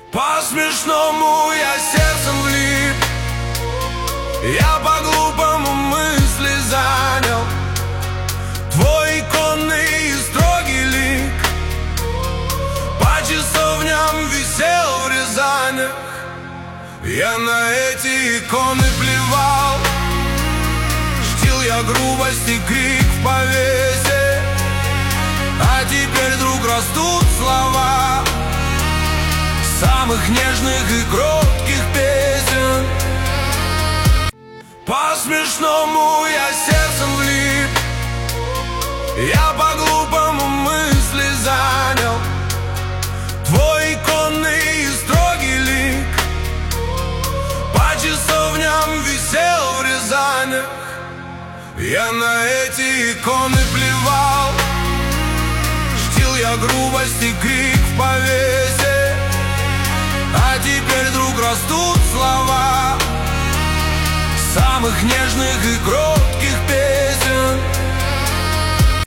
По-смешному я сердцем влип, я по-глупому мысли занял. Твой иконный и строгий лик по часовням висел в Рязани. Я на эти иконы плевал, чтил я грубость и крик в повесе. А теперь вдруг растут слова самых нежных и кротких песен. По-смешному я сердцем влип, я по-глупому мысли занял. Твой иконный и строгий лик по часовням висел в Рязани. Я на эти иконы плевал, чтил я грубость и крик в повесе. А теперь вдруг растут слова самых нежных и кротких